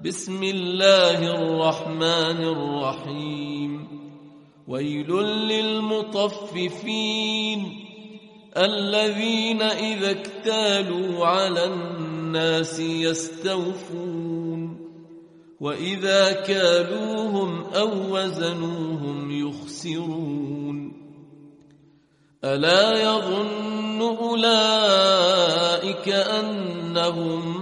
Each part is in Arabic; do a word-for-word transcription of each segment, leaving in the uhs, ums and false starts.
بسم الله الرحمن الرحيم ويل للمطففين الذين إذا اكتالوا على الناس يستوفون وإذا كالوهم أو وزنوهم يخسرون ألا يظن أولئك أنهم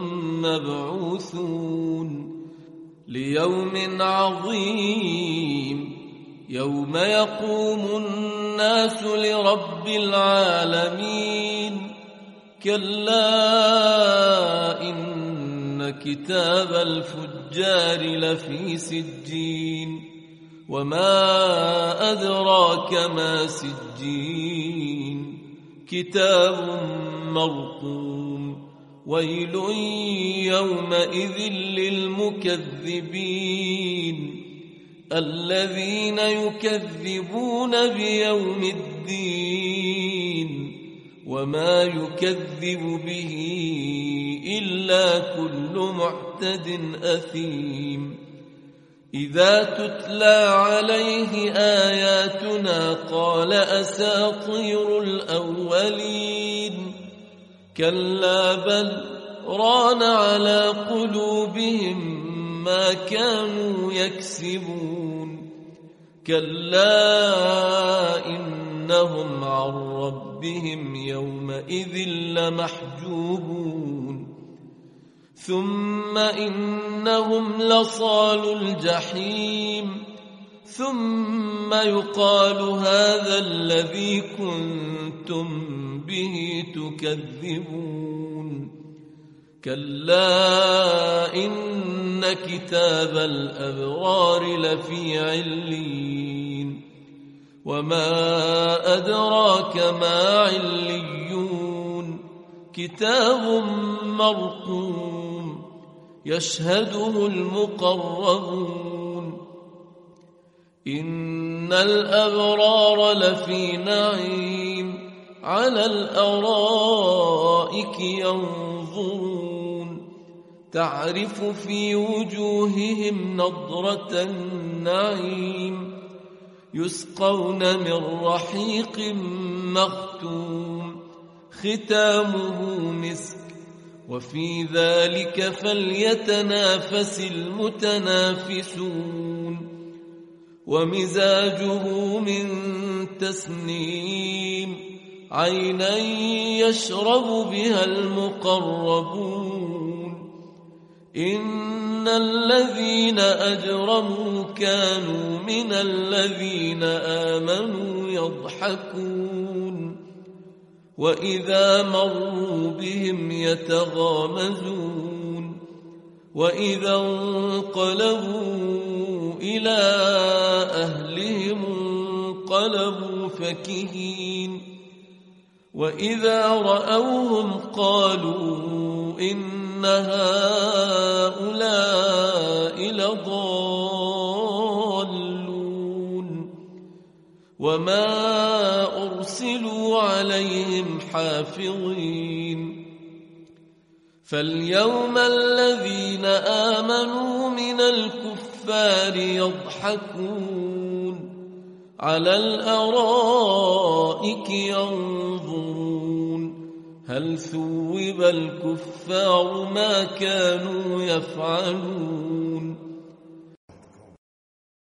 مبعوثون ليوم عظيم يوم يقوم الناس لرب العالمين كلا إن كتاب الفجار لفي سجين وما أدراك ما سجين كتاب مرقوم ويل يومئذ للمكذبين الذين يكذبون بيوم الدين وما يكذب به إلا كل معتد أثيم إذا تتلى عليه آياتنا قال أساطير الأولين كلا بل ران على قلوبهم ما كانوا يكسبون كلا إنهم عن ربهم يومئذ لمحجوبون ثم إنهم لصالوا الجحيم ثم يقال هذا الذي كنتم به تكذبون كلا إن كتاب الأبرار لفي علين وما أدراك ما عليون كتاب مرقوم يشهده المقربون إن الأبرار لفي نعيم على الأرائك ينظرون تعرف في وجوههم نضرة النعيم يسقون من رحيق مختوم ختامه مسك وفي ذلك فليتنافس المتنافسون ومزاجه من تسنيم عينا يشرب بها المقربون إن الذين أجرموا كانوا من الذين آمنوا يضحكون وإذا مروا بهم يتغامزون وإذا انقلبوا إلى أهلهم انقلبوا فكهين وإذا رأوهم قالوا إن هؤلاء لضالون وما أرسلوا عليهم حافظين فاليوم الذين آمنوا من الكفار يضحكون على الأرائك ينظرون هل ثوب الكفار ما كانوا يفعلون